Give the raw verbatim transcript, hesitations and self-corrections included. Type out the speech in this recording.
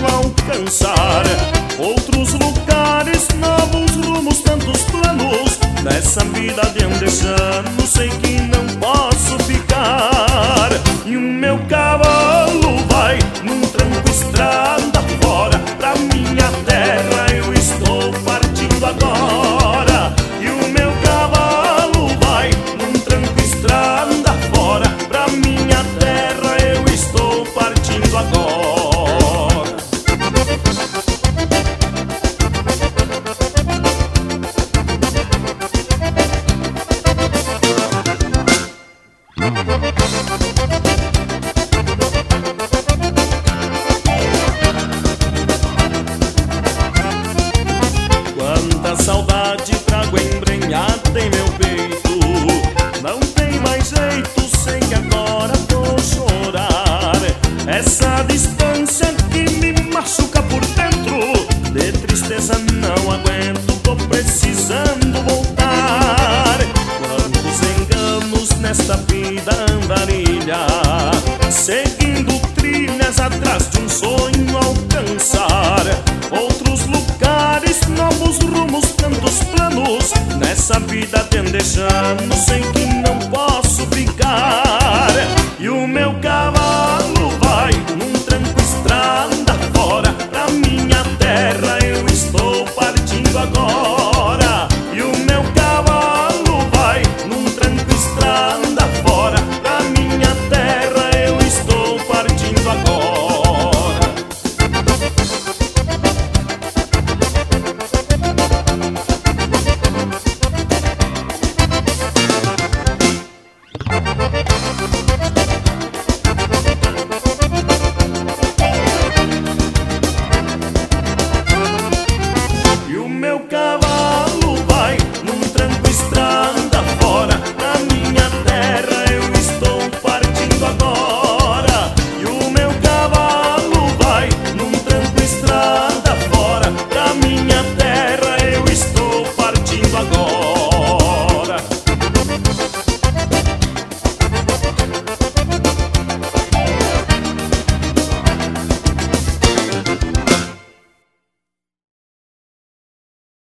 alcançar outros lugares, novos rumos, tantos planos. Nessa vida de andejano sei que não posso ficar. E o meu cavalo vai num tranco estrada fora, pra minha terra eu estou partindo agora. E o meu cavalo vai num tranco estrada fora, pra minha terra eu estou partindo agora. Quanta saudade trago embrenhada em meu peito, não tem mais jeito, sei que agora vou chorar. Essa distância que me machuca por dentro, de tristeza não aguento, tô precisando voltar. Quantos enganos nesta vida andarilha, seguindo trilhas atrás de um sonho alcançar outros lugares, novos rumos, tantos planos. Nessa vida de andejano sei que